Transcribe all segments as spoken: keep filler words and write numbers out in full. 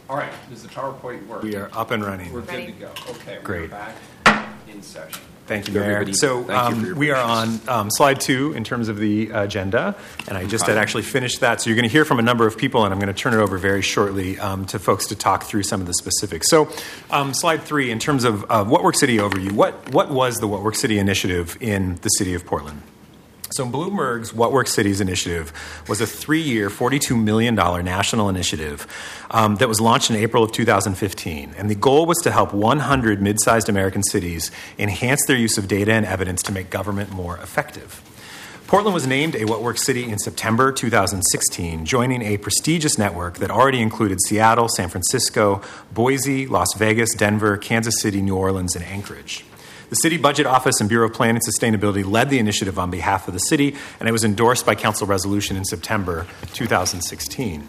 All right, does the PowerPoint work? We are up and running. We're Ready. good to go. Okay, Great. we're back in session. Thank you, Thank you, Mayor. everybody. So Thank you for um, your we are on patience. um, slide two in terms of the agenda, and I just had actually finished that. So you're going to hear from a number of people, and I'm going to turn it over very shortly um, to folks to talk through some of the specifics. So um, slide three, in terms of uh, What Works City overview, what, what was the What Works City initiative in the city of Portland? So Bloomberg's What Works Cities initiative was a three-year, forty-two million dollars national initiative um, that was launched in April of two thousand fifteen. And the goal was to help one hundred mid-sized American cities enhance their use of data and evidence to make government more effective. Portland was named a What Works City in September two thousand sixteen, joining a prestigious network that already included Seattle, San Francisco, Boise, Las Vegas, Denver, Kansas City, New Orleans, and Anchorage. The City Budget Office and Bureau of Planning and Sustainability led the initiative on behalf of the city, and it was endorsed by council resolution in September two thousand sixteen.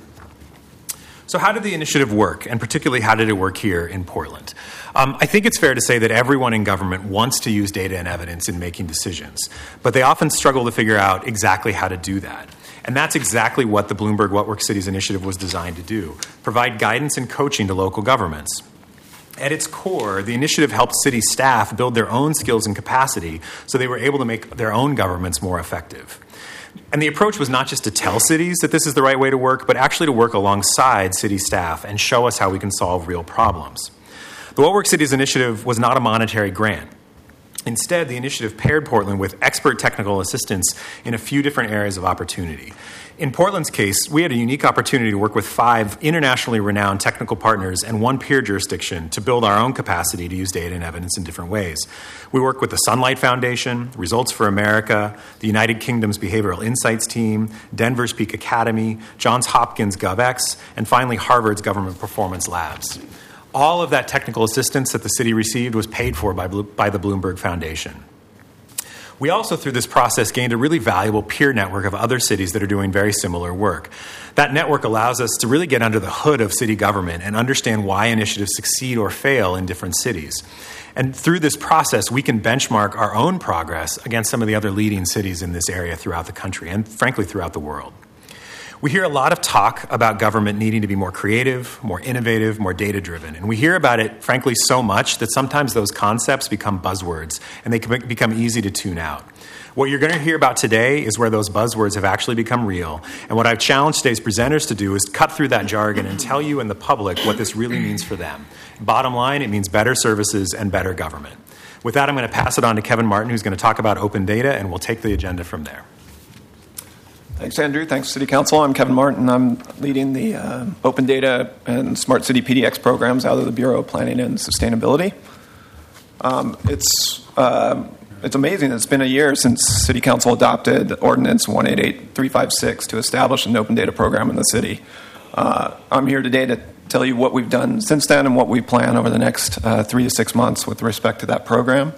So how did the initiative work, and particularly how did it work here in Portland? Um, I think it's fair to say that everyone in government wants to use data and evidence in making decisions, but they often struggle to figure out exactly how to do that. And that's exactly what the Bloomberg What Works Cities initiative was designed to do, provide guidance and coaching to local governments. At its core, the initiative helped city staff build their own skills and capacity so they were able to make their own governments more effective. And the approach was not just to tell cities that this is the right way to work, but actually to work alongside city staff and show us how we can solve real problems. The What Works Cities initiative was not a monetary grant. Instead, the initiative paired Portland with expert technical assistance in a few different areas of opportunity. In Portland's case, we had a unique opportunity to work with five internationally renowned technical partners and one peer jurisdiction to build our own capacity to use data and evidence in different ways. We worked with the Sunlight Foundation, Results for America, the United Kingdom's Behavioral Insights Team, Denver's Peak Academy, Johns Hopkins GovX, and finally Harvard's Government Performance Labs. All of that technical assistance that the city received was paid for by, by the Bloomberg Foundation. We also, through this process, gained a really valuable peer network of other cities that are doing very similar work. That network allows us to really get under the hood of city government and understand why initiatives succeed or fail in different cities. And through this process, we can benchmark our own progress against some of the other leading cities in this area throughout the country and, frankly, throughout the world. We hear a lot of talk about government needing to be more creative, more innovative, more data-driven. And we hear about it, frankly, so much that sometimes those concepts become buzzwords and they can become easy to tune out. What you're going to hear about today is where those buzzwords have actually become real. And what I've challenged today's presenters to do is cut through that jargon and tell you and the public what this really means for them. Bottom line, it means better services and better government. With that, I'm going to pass it on to Kevin Martin, who's going to talk about open data, and we'll take the agenda from there. Thanks, Andrew. Thanks, City Council. I'm Kevin Martin. I'm leading the uh, Open Data and Smart City P D X programs out of the Bureau of Planning and Sustainability. Um, it's uh, it's amazing. It's been a year since City Council adopted Ordinance one eight eight three five six to establish an open data program in the city. Uh, I'm here today to tell you what we've done since then and what we plan over the next uh, three to six months with respect to that program.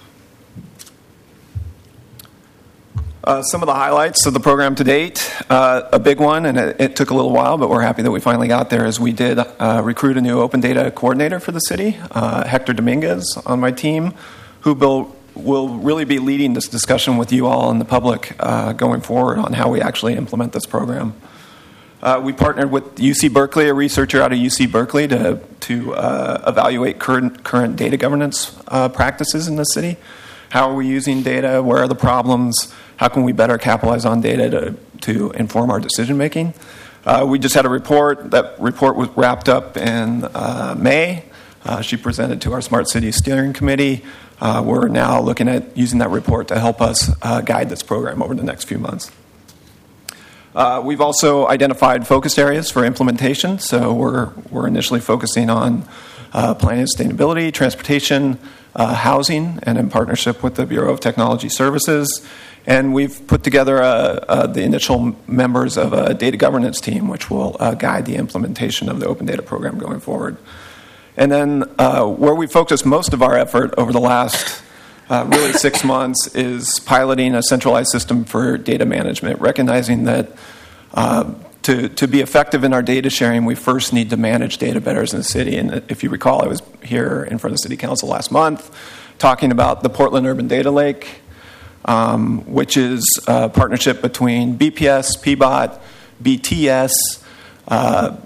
Uh, some of the highlights of the program to date, uh, a big one, and it, it took a little while, but we're happy that we finally got there, is we did uh, recruit a new open data coordinator for the city, uh, Hector Dominguez on my team, who will, will really be leading this discussion with you all and the public uh, going forward on how we actually implement this program. Uh, we partnered with U C Berkeley, a researcher out of U C Berkeley, to, to uh, evaluate current, current data governance uh, practices in the city. How are we using data? Where are the problems? How can we better capitalize on data to, to inform our decision making? Uh, we just had a report. That report was wrapped up in uh, May. Uh, she presented to our Smart City Steering Committee. Uh, we're now looking at using that report to help us uh, guide this program over the next few months. Uh, we've also identified focused areas for implementation. So we're we're initially focusing on uh, planning and sustainability, transportation, uh, housing, and in partnership with the Bureau of Technology Services. And we've put together uh, uh, the initial members of a data governance team, which will uh, guide the implementation of the open data program going forward. And then uh, where we focused most of our effort over the last uh, really six months is piloting a centralized system for data management, recognizing that uh, to, to be effective in our data sharing, we first need to manage data better as in the city. And if you recall, I was here in front of City Council last month talking about the Portland Urban Data Lake, Um, which is a partnership between B P S, P B O T, B T S, uh,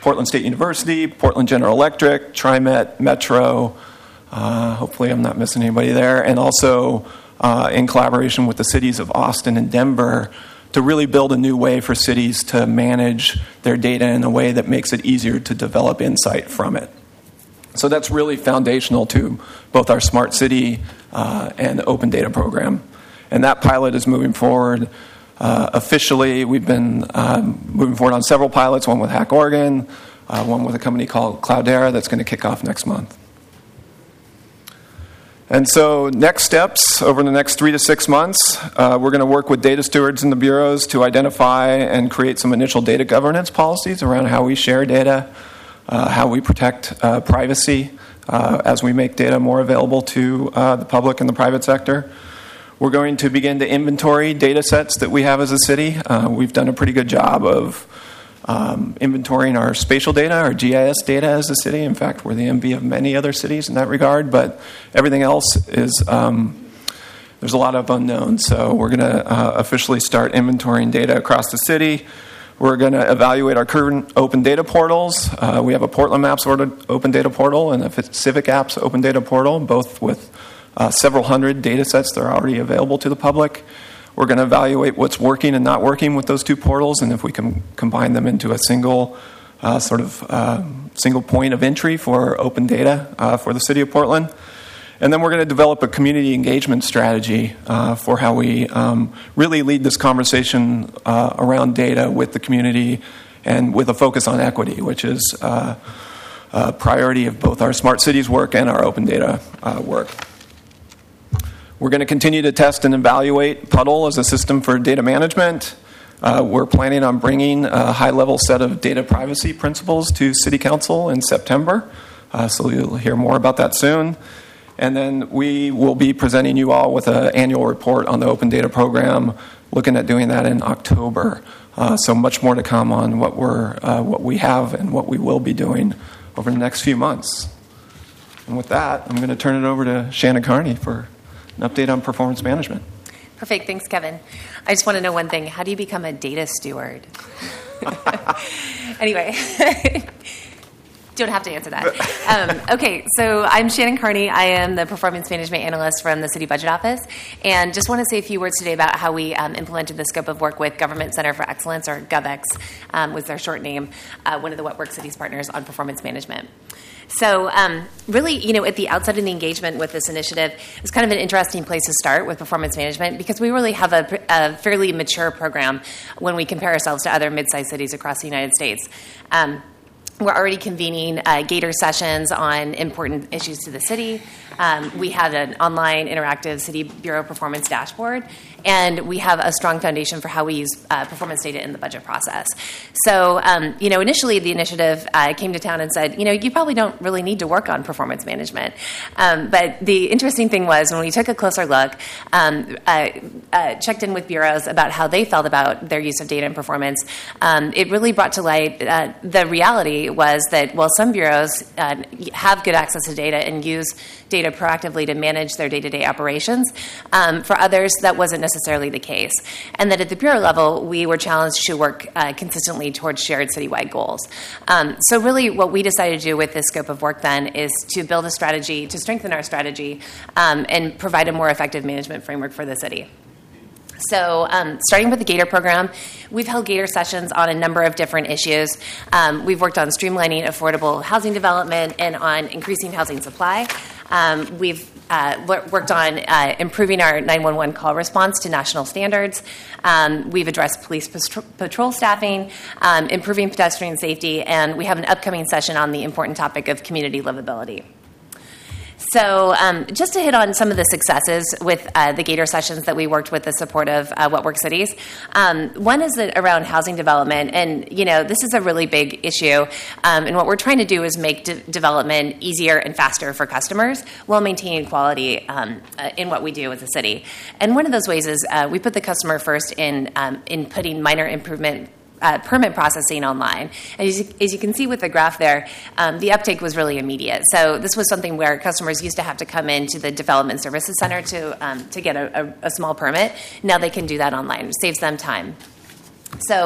Portland State University, Portland General Electric, TriMet, Metro. Uh, hopefully I'm not missing anybody there. And also uh, in collaboration with the cities of Austin and Denver to really build a new way for cities to manage their data in a way that makes it easier to develop insight from it. So that's really foundational to both our Smart City uh, and Open Data program. And that pilot is moving forward. Uh, officially, we've been um, moving forward on several pilots, one with Hack Oregon, uh, one with a company called Cloudera that's going to kick off next month. And so next steps over the next three to six months, uh, we're going to work with data stewards in the bureaus to identify and create some initial data governance policies around how we share data, uh, how we protect uh, privacy uh, as we make data more available to uh, the public and the private sector. We're going to begin to inventory data sets that we have as a city. Uh, we've done a pretty good job of Um, inventorying our spatial data, our G I S data as a city. In fact, we're the envy of many other cities in that regard, but everything else is, um, there's a lot of unknowns. So we're going to uh, officially start inventorying data across the city. We're going to evaluate our current open data portals. Uh, we have a Portland Maps open data portal and a Civic Apps open data portal, both with uh, several hundred data sets that are already available to the public. We're going to evaluate what's working and not working with those two portals, and if we can combine them into a single uh, sort of uh, single point of entry for open data uh, for the city of Portland. And then we're going to develop a community engagement strategy uh, for how we um, really lead this conversation uh, around data with the community and with a focus on equity, which is uh, a priority of both our Smart Cities work and our open data uh, work. We're going to continue to test and evaluate Puddle as a system for data management. Uh, we're planning on bringing a high-level set of data privacy principles to City Council in September, uh, so you'll hear more about that soon. And then we will be presenting you all with an annual report on the Open Data program, looking at doing that in October. Uh, so much more to come on what we're, uh, what we have and what we will be doing over the next few months. And with that, I'm going to turn it over to Shannon Carney for an update on performance management. Perfect. Thanks, Kevin. I just want to know one thing. How do you become a data steward? Anyway, don't have to answer that. Um, okay, so I'm Shannon Carney. I am the performance management analyst from the City Budget Office, and just want to say a few words today about how we um, implemented the scope of work with Government Center for Excellence, or GovEx um, was their short name, uh, one of the What Works Cities partners on performance management. So um, really, you know, at the outset of the engagement with this initiative, it's kind of an interesting place to start with performance management because we really have a, a fairly mature program when we compare ourselves to other mid-sized cities across the United States. Um, We're already convening uh, Gator sessions on important issues to the city. Um, we have an online interactive City Bureau performance dashboard, and we have a strong foundation for how we use uh, performance data in the budget process. So, um, you know, initially the initiative uh, came to town and said, you know, you probably don't really need to work on performance management. Um, but the interesting thing was when we took a closer look, um, uh, uh, checked in with bureaus about how they felt about their use of data and performance, um, it really brought to light uh, the reality was that, well, some bureaus uh, have good access to data and use data proactively to manage their day-to-day operations. Um, for others, that wasn't necessarily the case. And that at the bureau level, we were challenged to work uh, consistently towards shared citywide goals. Um, so really what we decided to do with this scope of work then is to build a strategy, to strengthen our strategy, um, and provide a more effective management framework for the city. So um, starting with the Gator program, we've held Gator sessions on a number of different issues. Um, we've worked on streamlining affordable housing development and on increasing housing supply. Um, we've uh, worked on uh, improving our nine one one call response to national standards. Um, we've addressed police patro- patrol staffing, um, improving pedestrian safety, and we have an upcoming session on the important topic of community livability. So um, just to hit on some of the successes with uh, the Gator sessions that we worked with the support of uh, What Works Cities. Um, one is that around housing development, and you know this is a really big issue, um, and what we're trying to do is make de- development easier and faster for customers while maintaining quality um, uh, in what we do as a city. And one of those ways is uh, we put the customer first in um, in putting minor improvement Uh, permit processing online. And as you, as you can see with the graph there, um, the uptake was really immediate. So this was something where customers used to have to come into the Development Services Center to um, to get a, a, a small permit. Now they can do that online. It saves them time. So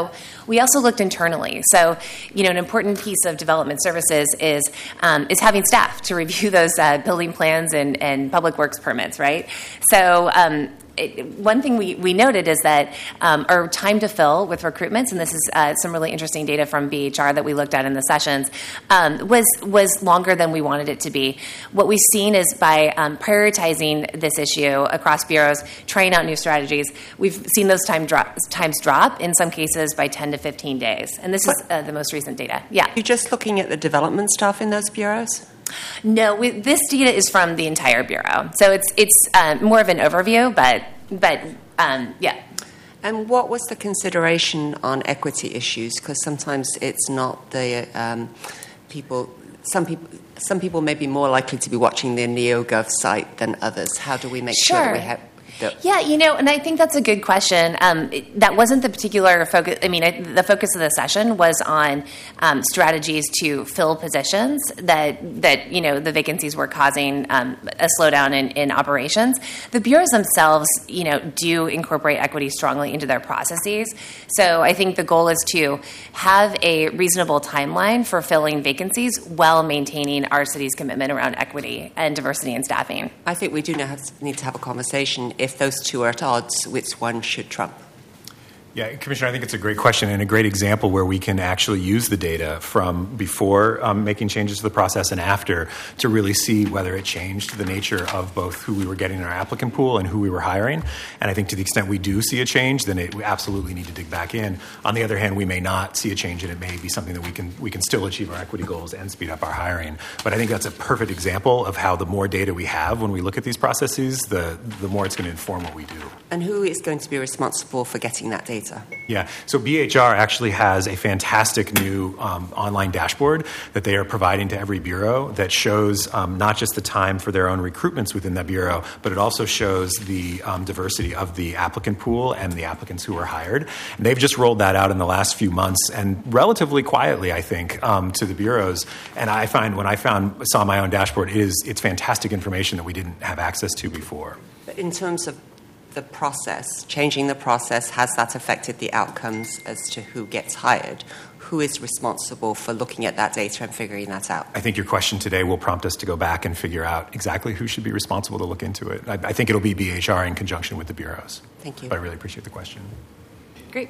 We also looked internally. So, you know, an important piece of development services is um, is having staff to review those uh, building plans and, and public works permits, right? So um, It, one thing we, we noted is that um, our time to fill with recruitments, and this is uh, some really interesting data from B H R that we looked at in the sessions, um, was was longer than we wanted it to be. What we've seen is by um, prioritizing this issue across bureaus, trying out new strategies, we've seen those time drop, times drop, in some cases by ten to fifteen days. And this is uh, the most recent data. Yeah. You're just looking at the development staff in those bureaus? No, we, this data is from the entire bureau, so it's it's um, more of an overview, but but um, yeah. And what was the consideration on equity issues? Because sometimes it's not the um, people. Some people. Some people may be more likely to be watching the NeoGov site than others. How do we make sure, sure that we have? Yeah, you know, and I think that's a good question. Um, it, that wasn't the particular focus. I mean, it, the focus of the session was on um, strategies to fill positions that that you know the vacancies were causing um, a slowdown in, in operations. The bureaus themselves, you know, do incorporate equity strongly into their processes. So I think the goal is to have a reasonable timeline for filling vacancies while maintaining our city's commitment around equity and diversity in staffing. I think we do now have to, need to have a conversation. If those two are at odds, which one should trump? Yeah, Commissioner, I think it's a great question and a great example where we can actually use the data from before um, making changes to the process and after to really see whether it changed the nature of both who we were getting in our applicant pool and who we were hiring. And I think to the extent we do see a change, then it, we absolutely need to dig back in. On the other hand, we may not see a change, and it may be something that we can we can still achieve our equity goals and speed up our hiring. But I think that's a perfect example of how the more data we have when we look at these processes, the, the more it's going to inform what we do. And who is going to be responsible for getting that data? Yeah, so B H R actually has a fantastic new um, online dashboard that they are providing to every bureau that shows um, not just the time for their own recruitments within that bureau, but it also shows the um, diversity of the applicant pool and the applicants who were hired. And they've just rolled that out in the last few months, and relatively quietly, I think, um, to the bureaus. And I find when I found saw my own dashboard, it is it's fantastic information that we didn't have access to before. But in terms of the process, changing the process, has that affected the outcomes as to who gets hired? Who is responsible for looking at that data and figuring that out? I think your question today will prompt us to go back and figure out exactly who should be responsible to look into it. I, I think it'll be B H R in conjunction with the bureaus. Thank you. But I really appreciate the question. Great.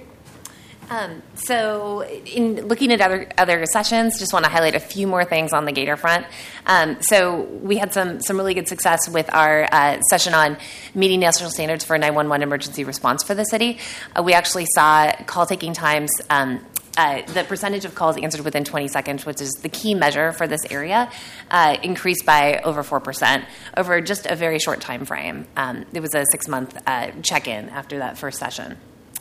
Um, so in looking at other other sessions, just want to highlight a few more things on the Gator front. Um, so we had some some really good success with our uh, session on meeting national standards for nine one one emergency response for the city. Uh, we actually saw call taking times, um, uh, the percentage of calls answered within twenty seconds, which is the key measure for this area, uh, increased by over four percent over just a very short time frame. Um, it was a six-month uh, check-in after that first session.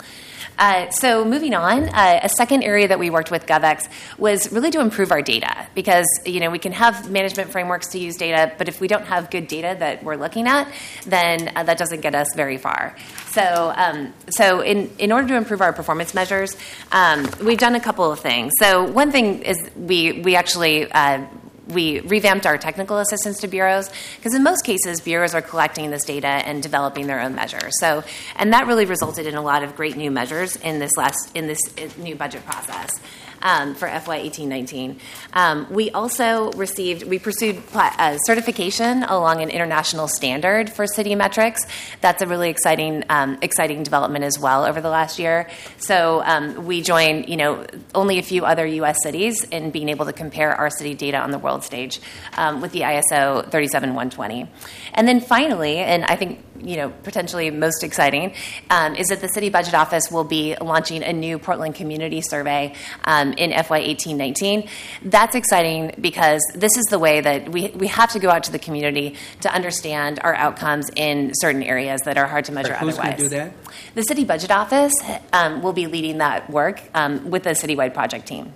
Uh, so moving on, uh, a second area that we worked with GovX was really to improve our data, because you know we can have management frameworks to use data, but if we don't have good data that we're looking at, then uh, that doesn't get us very far. So, um, so in, in order to improve our performance measures, um, we've done a couple of things. So one thing is we we actually uh, we revamped our technical assistance to bureaus, because in most cases, bureaus are collecting this data and developing their own measures. So, and that really resulted in a lot of great new measures in this last in this new budget process. Um, for F Y eighteen nineteen. Um, we also received, we pursued uh, certification along an international standard for city metrics. That's a really exciting, um, exciting development as well over the last year. So um, we joined, you know, only a few other U S cities in being able to compare our city data on the world stage um, with the I S O thirty-seven one twenty. And then finally, and I think, you know, potentially most exciting, um, is that the City Budget Office will be launching a new Portland Community Survey um, in F Y eighteen nineteen. That's exciting because this is the way that we, we have to go out to the community to understand our outcomes in certain areas that are hard to measure Who's otherwise. Who's going to do that? The City Budget Office um, will be leading that work um, with the citywide project team.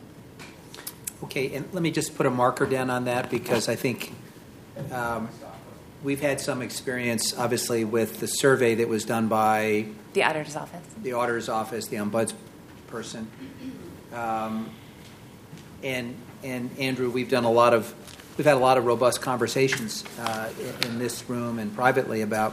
Okay, and let me just put a marker down on that, because I think um, we've had some experience, obviously, with the survey that was done by The Auditor's Office. the Auditor's Office, the ombudsperson. Um, and and Andrew, we've done a lot of, we've had a lot of robust conversations uh, in, in this room and privately about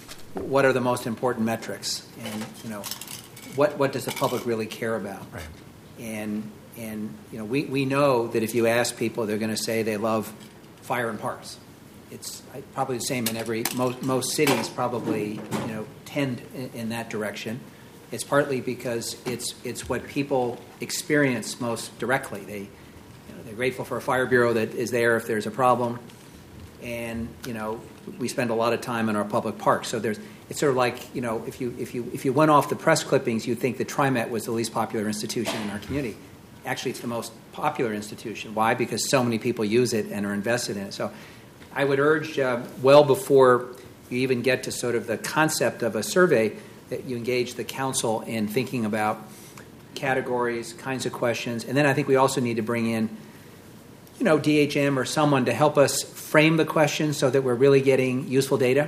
what are the most important metrics, and you know, what what does the public really care about? Right. And, and you know, we, we know that if you ask people, they're going to say they love fire and parks. It's probably the same in every, most, most cities probably, you know, tend in, in that direction. It's partly because it's, it's what people experience most directly. They, you know, they're grateful for a fire bureau that is there if there's a problem. And, you know, we spend a lot of time in our public parks. So there's, it's sort of like, you know, if you, if you, if you went off the press clippings, you'd think that TriMet was the least popular institution in our community. Actually, it's the most popular institution. Why? Because so many people use it and are invested in it. So I would urge, uh, well before you even get to sort of the concept of a survey, that you engage the council in thinking about categories, kinds of questions. And then I think we also need to bring in, you know, D H M or someone to help us frame the questions so that we're really getting useful data.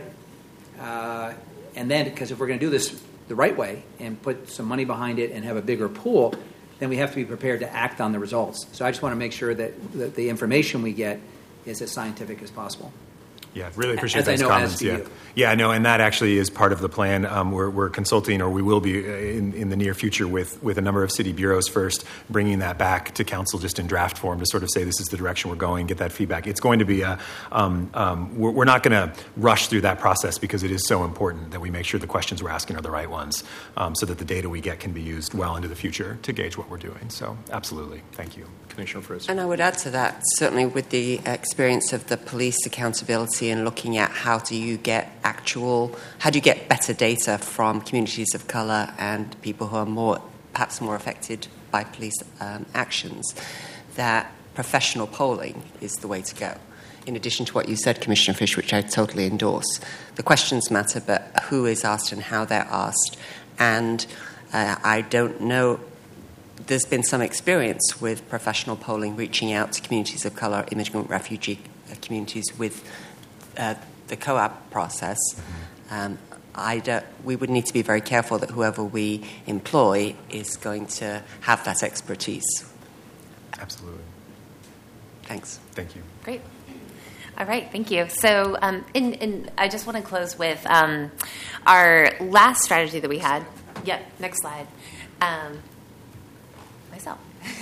Uh, and then, because if we're going to do this the right way and put some money behind it and have a bigger pool, then we have to be prepared to act on the results. So I just want to make sure that, that the information we get is as scientific as possible. Yeah, really appreciate As I those know, comments. as do Yeah, you. yeah, no, and that actually is part of the plan. Um, we're, we're consulting, or we will be in, in the near future, with with a number of city bureaus first, bringing that back to council just in draft form to sort of say this is the direction we're going, get that feedback. It's going to be a. Um, um, we're, we're not going to rush through that process because it is so important that we make sure the questions we're asking are the right ones, um, so that the data we get can be used well into the future to gauge what we're doing. So, absolutely, thank you, Commissioner Fritz. And I would add to that, certainly with the experience of the police accountability and looking at how do you get actual, how do you get better data from communities of colour and people who are more, perhaps more affected by police um, actions, that professional polling is the way to go. In addition to what you said, Commissioner Fish, which I totally endorse. The questions matter, but who is asked and how they're asked. And uh, I don't know, there's been some experience with professional polling reaching out to communities of colour, immigrant refugee communities with uh, the C O A B process. Um, I don't, we would need to be very careful that whoever we employ is going to have that expertise. Absolutely. Thanks. Thank you. Great. All right, thank you. So, um, in, in, I just want to close with um, our last strategy that we had. Yep, next slide. Um, myself.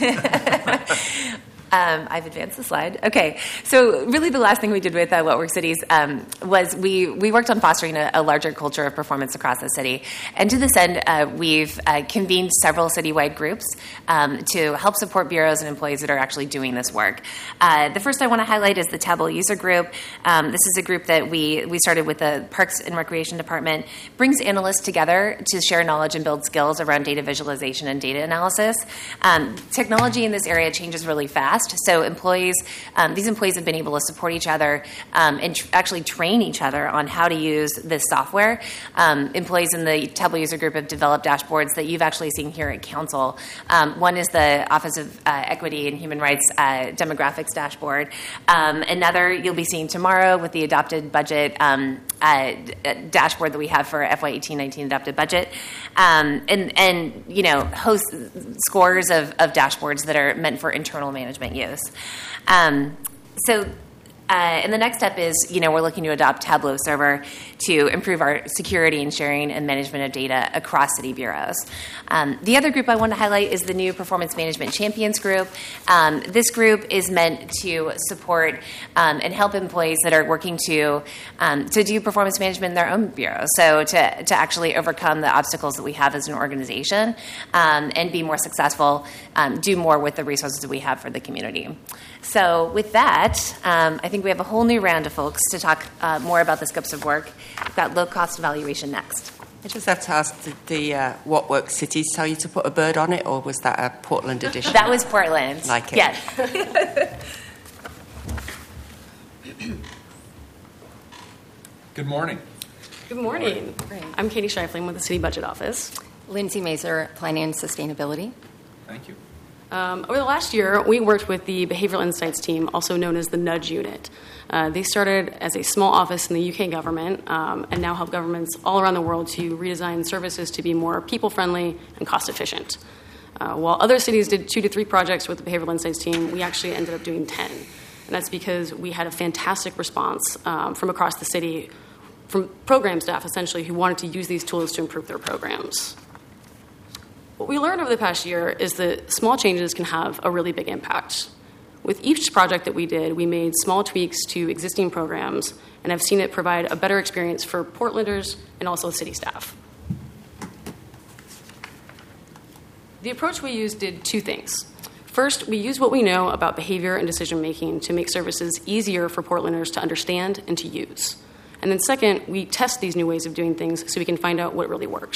Um, I've advanced the slide. Okay, so really the last thing we did with uh, What Works Cities um, was we, we worked on fostering a, a larger culture of performance across the city. And to this end, uh, we've uh, convened several citywide groups um, to help support bureaus and employees that are actually doing this work. Uh, the first I want to highlight is the Tableau User Group. Um, this is a group that we, we started with the Parks and Recreation Department, brings analysts together to share knowledge and build skills around data visualization and data analysis. Um, technology in this area changes really fast. So employees, um, these employees have been able to support each other um, and tr- actually train each other on how to use this software. Um, employees in the Tableau User Group have developed dashboards that you've actually seen here at Council. Um, one is the Office of uh, Equity and Human Rights uh, Demographics Dashboard. Um, another you'll be seeing tomorrow with the adopted budget um, uh, d- dashboard that we have for F Y eighteen nineteen adopted budget. Um, and, and, you know, host scores of, of dashboards that are meant for internal management use. Um, so, uh, and the next step is, you know, we're looking to adopt Tableau Server to improve our security and sharing and management of data across city bureaus. Um, the other group I want to highlight is the new Performance Management Champions Group. Um, this group is meant to support um, and help employees that are working to um, to do performance management in their own bureau. So to to actually overcome the obstacles that we have as an organization um, and be more successful, um, do more with the resources that we have for the community. So with that, um, I think we have a whole new round of folks to talk uh, more about the scopes of work. We've got low-cost evaluation next. I just have to ask, did the uh, What Works Cities tell you to put a bird on it, or was that a Portland edition? That was Portland. Like it. Yes. Good morning. Good morning. I'm Katie Scheifling with the City Budget Office. Lindsay Mazer, Planning and Sustainability. Thank you. Um, over the last year, we worked with the Behavioral Insights team, also known as the Nudge Unit. Uh, they started as a small office in the U K government um, and now help governments all around the world to redesign services to be more people-friendly and cost-efficient. Uh, while other cities did two to three projects with the Behavioral Insights team, we actually ended up doing ten. And that's because we had a fantastic response um, from across the city, from program staff, essentially, who wanted to use these tools to improve their programs. What we learned over the past year is that small changes can have a really big impact. With each project that we did, we made small tweaks to existing programs and have seen it provide a better experience for Portlanders and also city staff. The approach we used did two things. First, we used what we know about behavior and decision-making to make services easier for Portlanders to understand and to use. And then second, we test these new ways of doing things so we can find out what really works.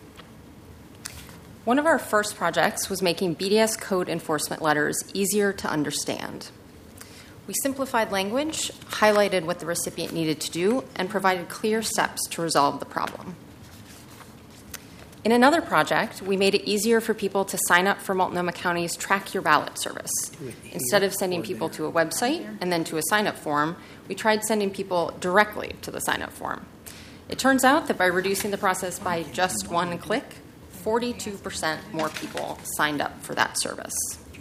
One of our first projects was making B D S code enforcement letters easier to understand. We simplified language, highlighted what the recipient needed to do, and provided clear steps to resolve the problem. In another project, we made it easier for people to sign up for Multnomah County's Track Your Ballot service. Instead of sending people to a website and then to a sign-up form, we tried sending people directly to the sign-up form. It turns out that by reducing the process by just one click, forty-two percent more people signed up for that service.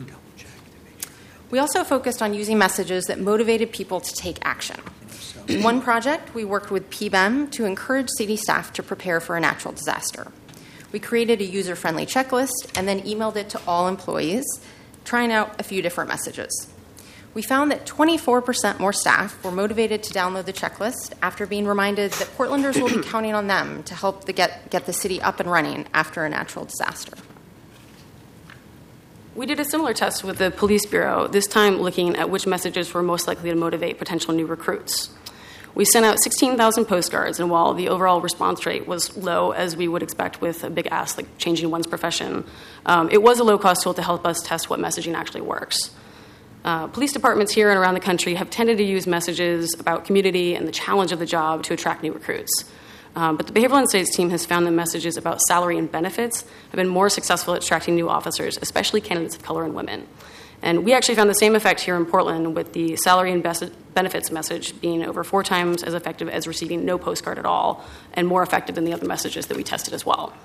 We also focused on using messages that motivated people to take action. In one project, we worked with P B E M to encourage city staff to prepare for a natural disaster. We created a user-friendly checklist and then emailed it to all employees, trying out a few different messages. We found that twenty-four percent more staff were motivated to download the checklist after being reminded that Portlanders will be counting on them to help the get, get the city up and running after a natural disaster. We did a similar test with the police bureau, this time looking at which messages were most likely to motivate potential new recruits. We sent out sixteen thousand postcards, and while the overall response rate was low, as we would expect with a big ask like changing one's profession, um, it was a low-cost tool to help us test what messaging actually works. Uh, police departments here and around the country have tended to use messages about community and the challenge of the job to attract new recruits. Um, but the Behavioral Insights team has found that messages about salary and benefits have been more successful at attracting new officers, especially candidates of color and women. And we actually found the same effect here in Portland, with the salary and bes- benefits message being over four times as effective as receiving no postcard at all, and more effective than the other messages that we tested as well.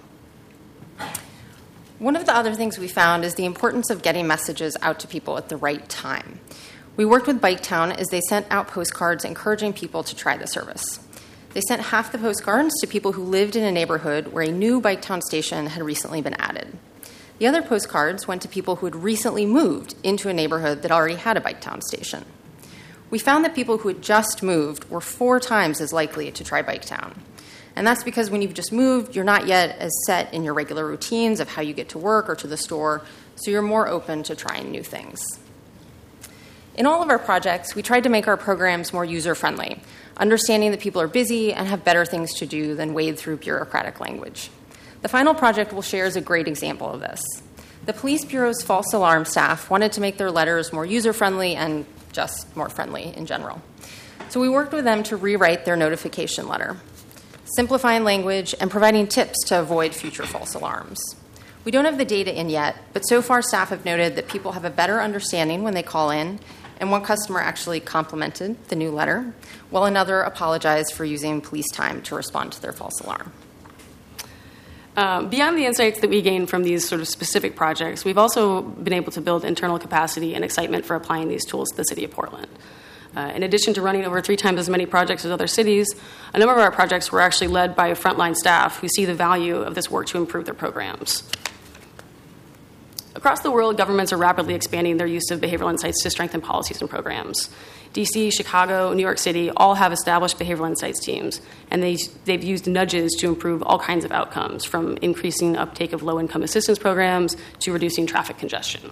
One of the other things we found is the importance of getting messages out to people at the right time. We worked with Biketown as they sent out postcards encouraging people to try the service. They sent half the postcards to people who lived in a neighborhood where a new Biketown station had recently been added. The other postcards went to people who had recently moved into a neighborhood that already had a Biketown station. We found that people who had just moved were four times as likely to try Biketown. And that's because when you've just moved, you're not yet as set in your regular routines of how you get to work or to the store, so you're more open to trying new things. In all of our projects, we tried to make our programs more user-friendly, understanding that people are busy and have better things to do than wade through bureaucratic language. The final project we'll share is a great example of this. The Police Bureau's false alarm staff wanted to make their letters more user-friendly and just more friendly in general. So we worked with them to rewrite their notification letter, simplifying language and providing tips to avoid future false alarms. We don't have the data in yet, but so far staff have noted that people have a better understanding when they call in, and one customer actually complimented the new letter, while another apologized for using police time to respond to their false alarm. Um, beyond the insights that we gain from these sort of specific projects, we've also been able to build internal capacity and excitement for applying these tools to the city of Portland. Uh, in addition to running over three times as many projects as other cities, a number of our projects were actually led by frontline staff who see the value of this work to improve their programs. Across the world, governments are rapidly expanding their use of behavioral insights to strengthen policies and programs. D C, Chicago, New York City all have established behavioral insights teams, and they, they've used nudges to improve all kinds of outcomes, from increasing uptake of low-income assistance programs to reducing traffic congestion.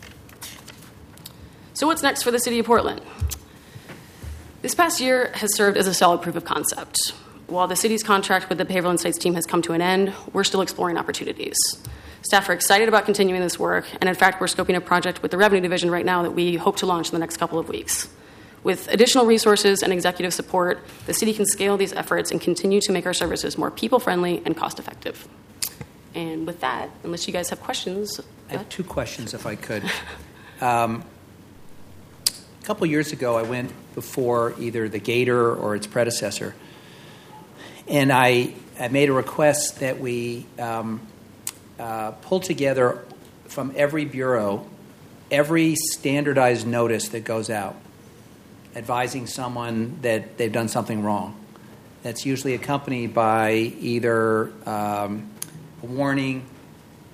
So what's next for the city of Portland? This past year has served as a solid proof of concept. While the city's contract with the Behavioral Insights team has come to an end, we're still exploring opportunities. Staff are excited about continuing this work, and in fact, we're scoping a project with the Revenue Division right now that we hope to launch in the next couple of weeks. With additional resources and executive support, the city can scale these efforts and continue to make our services more people-friendly and cost-effective. And with that, unless you guys have questions. I have two questions, if I could. Um, a couple years ago, I went before either the Gator or its predecessor, and I, I made a request that we um, uh, pull together from every bureau every standardized notice that goes out advising someone that they've done something wrong. That's usually accompanied by either um, a warning,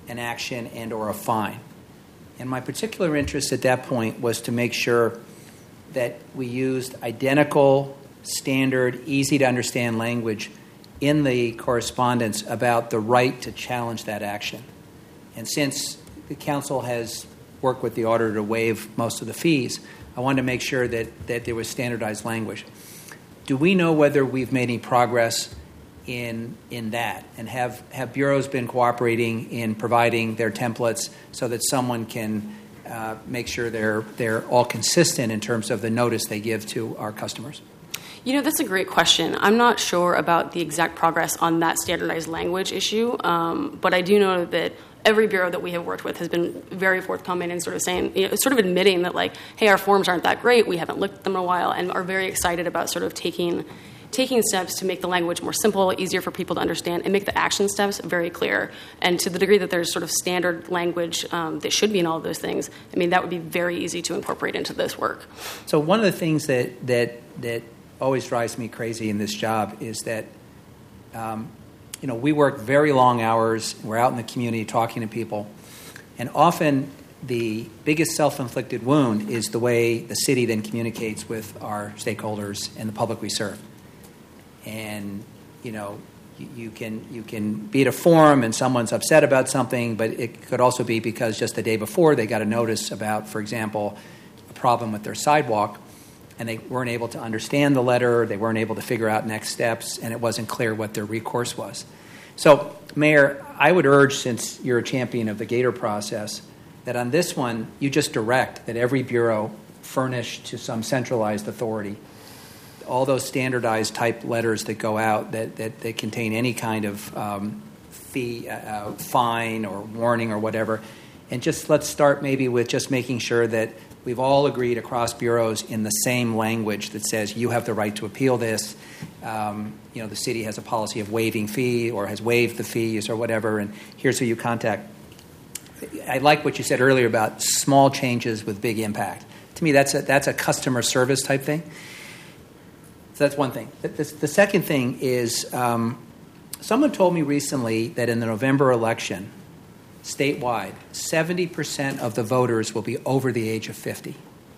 an action and or a fine. And my particular interest at that point was to make sure that we used identical, standard, easy-to-understand language in the correspondence about the right to challenge that action. And since the council has worked with the auditor to waive most of the fees, I wanted to make sure that, that there was standardized language. Do we know whether we've made any progress in in that? And have, have bureaus been cooperating in providing their templates so that someone can uh, make sure they're they're all consistent in terms of the notice they give to our customers? You know, that's a great question. I'm not sure about the exact progress on that standardized language issue, um, but I do know that every bureau that we have worked with has been very forthcoming and sort of saying, you know, sort of admitting that, like, hey, our forms aren't that great, we haven't looked at them in a while, and are very excited about sort of taking taking steps to make the language more simple, easier for people to understand, and make the action steps very clear. And to the degree that there's sort of standard language um, that should be in all of those things, I mean, that would be very easy to incorporate into this work. So one of the things that that that always drives me crazy in this job is that, um, you know, we work very long hours. We're out in the community talking to people. And often the biggest self-inflicted wound is the way the city then communicates with our stakeholders and the public we serve. And, you know, you, you can you can be at a forum and someone's upset about something, but it could also be because just the day before they got a notice about, for example, a problem with their sidewalk, and they weren't able to understand the letter, they weren't able to figure out next steps, and it wasn't clear what their recourse was. So, Mayor, I would urge, since you're a champion of the Gator process, that on this one, you just direct that every bureau furnish to some centralized authority all those standardized type letters that go out that, that, that contain any kind of um, fee, uh, fine or warning or whatever. And just let's start maybe with just making sure that we've all agreed across bureaus in the same language that says you have the right to appeal this. Um, you know, the city has a policy of waiving fee or has waived the fees or whatever, and here's who you contact. I like what you said earlier about small changes with big impact. To me, that's a, that's a customer service type thing. So that's one thing. The, the, the second thing is um, someone told me recently that in the November election, statewide, seventy percent of the voters will be over the age of fifty.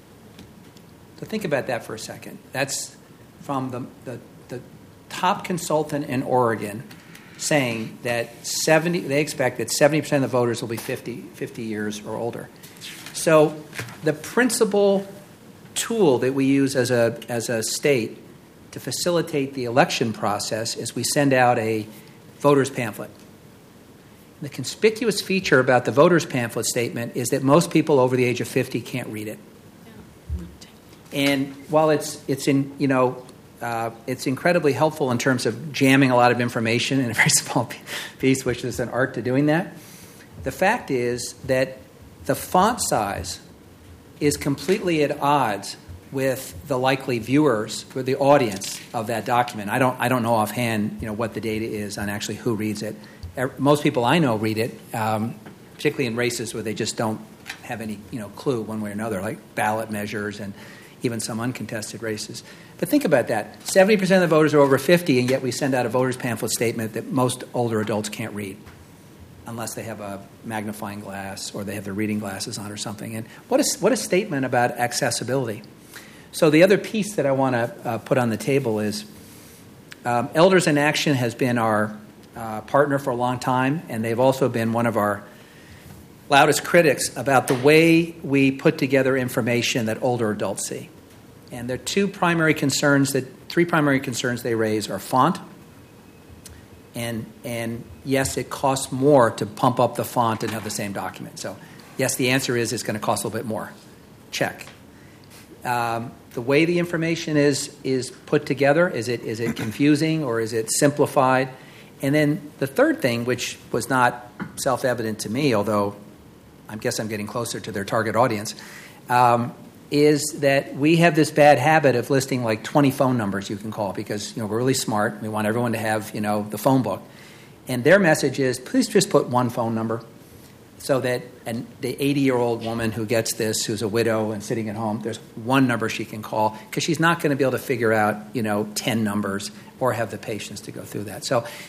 So think about that for a second. That's from the, the, the top consultant in Oregon saying that seventy they expect that seventy percent of the voters will be fifty, fifty years or older. So the principal tool that we use as a as a state to facilitate the election process is we send out a voter's pamphlet. The conspicuous feature about the voter's pamphlet statement is that most people over the age of fifty can't read it. And while it's it's in you know uh, it's incredibly helpful in terms of jamming a lot of information in a very small piece, which is an art to doing that, the fact is that the font size is completely at odds with the likely viewers, or the audience of that document. I don't I don't know offhand you know what the data is on actually who reads it. Most people I know read it, um, particularly in races where they just don't have any you know clue one way or another, like ballot measures and even some uncontested races. But think about that. seventy percent of the voters are over fifty, and yet we send out a voter's pamphlet statement that most older adults can't read unless they have a magnifying glass or they have their reading glasses on or something. And what a, what a statement about accessibility. So the other piece that I want to uh, put on the table is um, Elders in Action has been our uh, partner for a long time, and they've also been one of our loudest critics about the way we put together information that older adults see. And their two primary concerns, that three primary concerns they raise are font, and and yes, it costs more to pump up the font and have the same document. So yes, the answer is it's going to cost a little bit more. Check. Um, the way the information is is put together, is it is it confusing or is it simplified? And then the third thing, which was not self-evident to me, although I guess I'm getting closer to their target audience, um, is that we have this bad habit of listing like twenty phone numbers you can call because you know we're really smart. We want everyone to have you know the phone book, and their message is please just put one phone number. So that and the eighty-year-old woman who gets this, who's a widow and sitting at home, there's one number she can call because she's not going to be able to figure out, you know, ten numbers or have the patience to go through that. So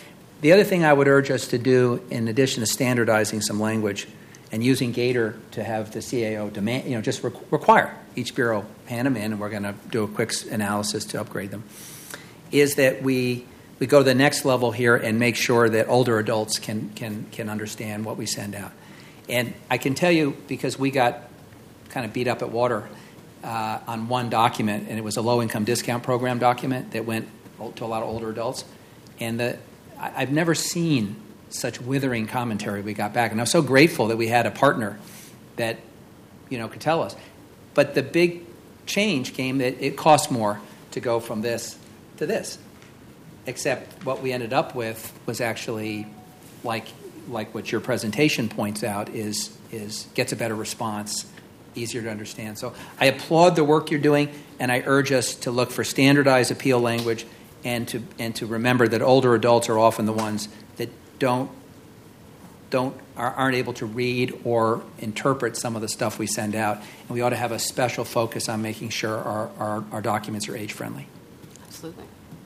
The other thing I would urge us to do, in addition to standardizing some language and using Gator to have the C A O demand, you know, just re- require each bureau hand them in, and we're going to do a quick analysis to upgrade them, is that we we go to the next level here and make sure that older adults can can can understand what we send out. And I can tell you, because we got kind of beat up at Water uh, on one document, and it was a low-income discount program document that went to a lot of older adults, and the I, I've never seen such withering commentary we got back. And I'm so grateful that we had a partner that, you know, could tell us. But the big change came that it cost more to go from this to this. Except what we ended up with was actually, like like what your presentation points out, is is gets a better response, easier to understand. So I applaud the work you're doing, and I urge us to look for standardized appeal language, and to and to remember that older adults are often the ones that don't don't aren't able to read or interpret some of the stuff we send out, and we ought to have a special focus on making sure our, our, our documents are age friendly. Absolutely.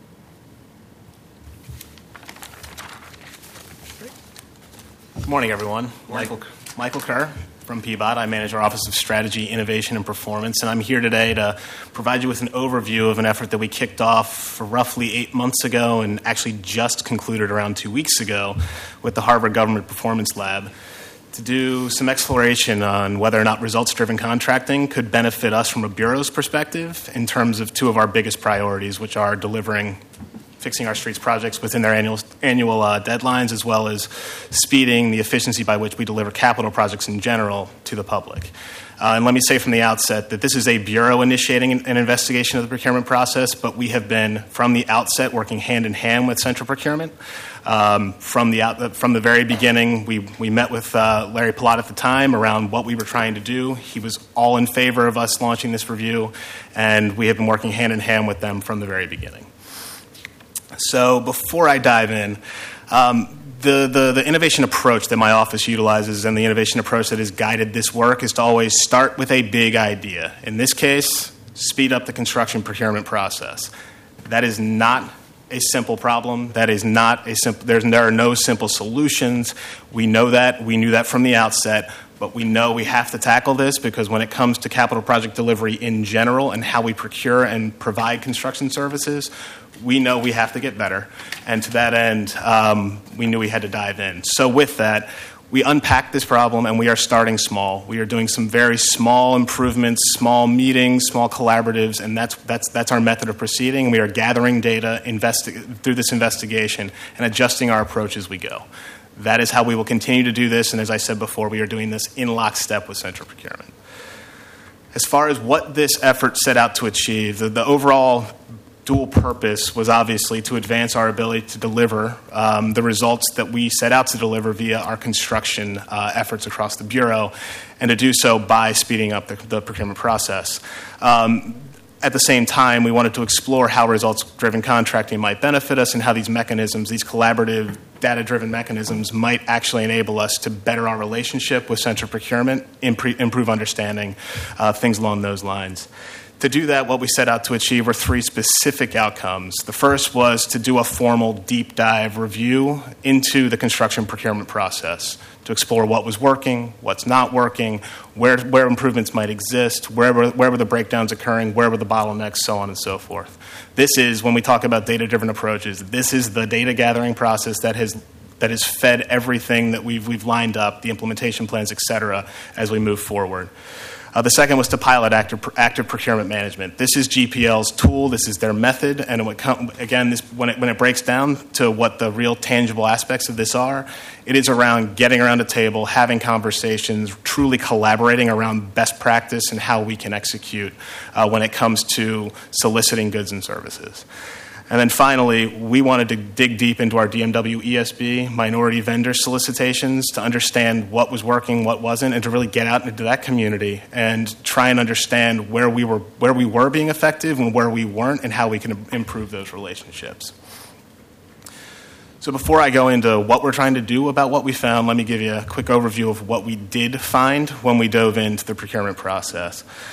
Good morning, everyone. Michael Michael Kerr from P B O T. I manage our Office of Strategy, Innovation, and Performance, and I'm here today to provide you with an overview of an effort that we kicked off roughly eight months ago and actually just concluded around two weeks ago with the Harvard Government Performance Lab to do some exploration on whether or not results-driven contracting could benefit us from a bureau's perspective in terms of two of our biggest priorities, which are delivering fixing our streets projects within their annual annual uh, deadlines, as well as speeding the efficiency by which we deliver capital projects in general to the public. Uh, and let me say from the outset that this is a bureau initiating an, an investigation of the procurement process, but we have been, from the outset, working hand-in-hand with Central Procurement. Um, from the out, from the very beginning, we, we met with uh, Larry Palat at the time around what we were trying to do. He was all in favor of us launching this review, and we have been working hand-in-hand with them from the very beginning. So before I dive in, um, the, the, the innovation approach that my office utilizes and the innovation approach that has guided this work is to always start with a big idea. In this case, speed up the construction procurement process. That is not a simple problem. That is not a simple, there's, there are no simple solutions. We know that. We knew that from the outset. But we know we have to tackle this because when it comes to capital project delivery in general and how we procure and provide construction services, we know we have to get better. And to that end, um, we knew we had to dive in. So with that, we unpacked this problem, and we are starting small. We are doing some very small improvements, small meetings, small collaboratives, and that's that's that's our method of proceeding. We are gathering data investi- through this investigation and adjusting our approach as we go. That is how we will continue to do this, and as I said before, we are doing this in lockstep with Central Procurement. As far as what this effort set out to achieve, the, the overall dual purpose was obviously to advance our ability to deliver um, the results that we set out to deliver via our construction uh, efforts across the Bureau, and to do so by speeding up the, the procurement process. Um, At the same time, we wanted to explore how results-driven contracting might benefit us and how these mechanisms, these collaborative, data-driven mechanisms, might actually enable us to better our relationship with Central Procurement, impre- improve understanding, uh, things along those lines. To do that, what we set out to achieve were three specific outcomes. The first was to do a formal deep dive review into the construction procurement process, to explore what was working, what's not working, where where improvements might exist, where were, where were the breakdowns occurring, where were the bottlenecks, so on and so forth. This is, when we talk about data-driven approaches, this is the data gathering process that has that has fed everything that we've we've lined up, the implementation plans, et cetera, as we move forward. Uh, the second was to pilot active, active procurement management. This is G P L's tool. This is their method. And it come, again, this, when, it, when it breaks down to what the real tangible aspects of this are, it is around getting around a table, having conversations, truly collaborating around best practice and how we can execute uh, when it comes to soliciting goods and services. And then finally, we wanted to dig deep into our D M W E S B minority vendor solicitations to understand what was working, what wasn't, and to really get out into that community and try and understand where we were where we were being effective and where we weren't, and how we can improve those relationships. So before I go into what we're trying to do about what we found, let me give you a quick overview of what we did find when we dove into the procurement process.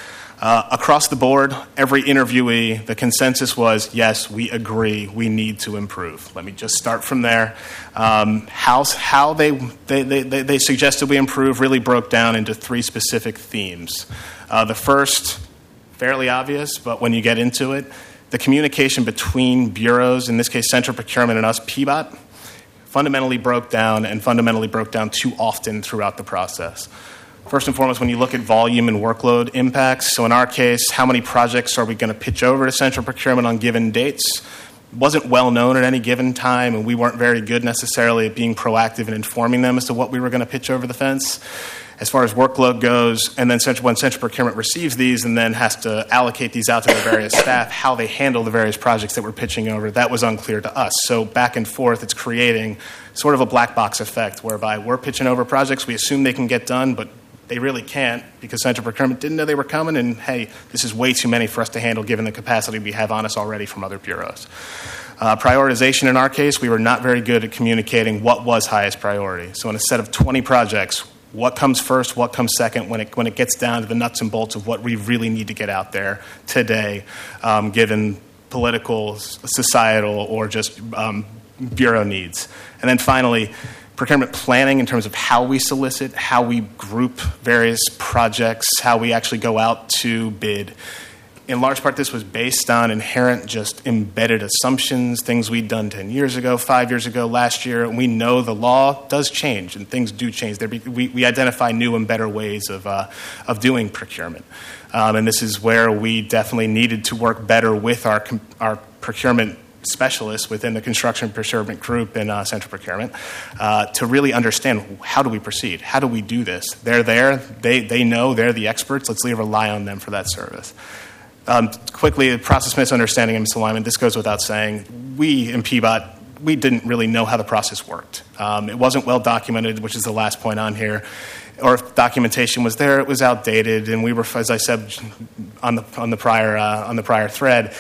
Uh, across the board, every interviewee, the consensus was, yes, we agree, we need to improve. Let me just start from there. Um, how how they, they, they, they suggested we improve really broke down into three specific themes. Uh, the first, fairly obvious, but when you get into it, the communication between bureaus, in this case Central Procurement and us, P B O T, fundamentally broke down and fundamentally broke down too often throughout the process. First and foremost, when you look at volume and workload impacts, so in our case, how many projects are we going to pitch over to Central Procurement on given dates? Wasn't well known at any given time, and we weren't very good necessarily at being proactive and informing them as to what we were going to pitch over the fence. As far as workload goes, and then Central, when Central Procurement receives these and then has to allocate these out to their various staff, how they handle the various projects that we're pitching over, that was unclear to us. So back and forth, it's creating sort of a black box effect whereby we're pitching over projects, we assume they can get done, but they really can't because Central Procurement didn't know they were coming, and hey, this is way too many for us to handle given the capacity we have on us already from other bureaus. Uh, prioritization in our case, we were not very good at communicating what was highest priority. So in a set of twenty projects, what comes first, what comes second when it when it gets down to the nuts and bolts of what we really need to get out there today, um, given political, societal, or just um, bureau needs. And then finally, procurement planning in terms of how we solicit, how we group various projects, how we actually go out to bid. In large part, this was based on inherent, just embedded assumptions, things we'd done ten years ago, five years ago, last year. And we know the law does change, and things do change. There be, we, we identify new and better ways of uh, of doing procurement. Um, and this is where we definitely needed to work better with our our procurement specialists within the construction procurement group in uh, Central Procurement uh, to really understand how do we proceed? How do we do this? They're there. They, they know. They're the experts. Let's rely on them for that service. Um, quickly, process misunderstanding and misalignment. This goes without saying. We in P B O T, we didn't really know how the process worked. Um, it wasn't well documented, which is the last point on here. Or if documentation was there, it was outdated. And we were, as I said on the on the prior uh, on the prior thread,